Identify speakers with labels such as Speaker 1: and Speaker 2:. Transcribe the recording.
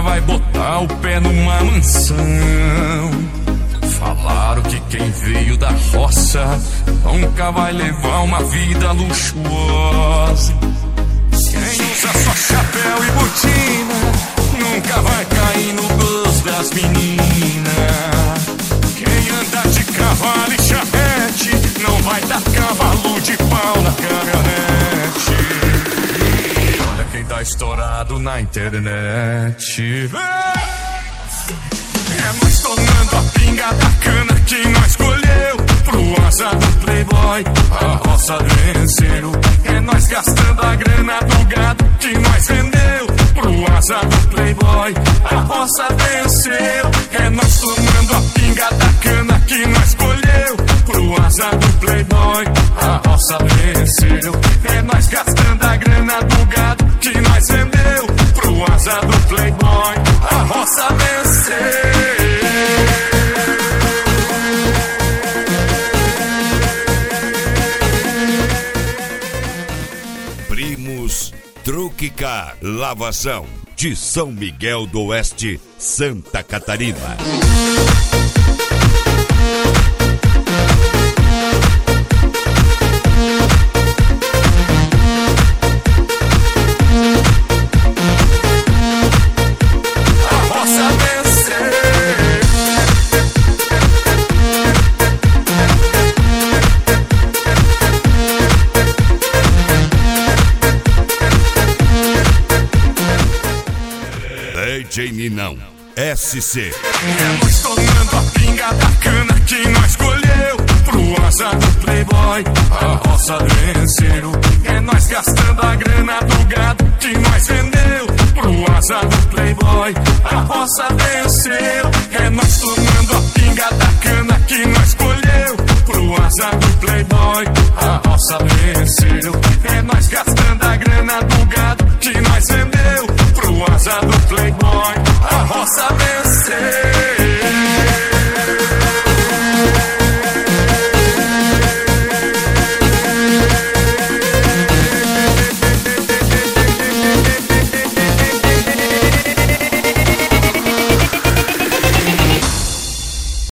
Speaker 1: vai botar o pé numa mansão. Falaram que quem veio da roça nunca vai levar uma vida luxuosa. Quem usa só chapéu e botina nunca vai cair no gosto das meninas. Quem anda de cavalo e charrete não vai dar cavalo de pau na caminhonete. Olha quem tá estourado na internet. É nós tomando a pinga da cana que nós escolheu. Pro asa do playboy, a roça venceram. É nós gastando a grana do gado que nós vendeu. Pro asa do playboy, a roça venceu. É nós tomando a pinga da cana que nós escolheu. Pro asa do playboy, a roça venceu. É nós gastando a grana do gado que nós vendeu. Pro asa do playboy, a roça venceu.
Speaker 2: Primos Truque Car Lavação de São Miguel do Oeste, Santa Catarina. DJ Ninão SC.
Speaker 1: É nós tomando a pinga da cana que nós escolheu. Pro asa do playboy, a roça venceram. É nós gastando a grana do gado que nós vendeu. Pro asa do playboy, a roça venceu. É nós tomando a pinga da cana que nós escolheu. Pro asa do playboy, a roça venceu. É nós gastando a grana do gado que nós vendeu. Pro asa do playboy, a roça venceu.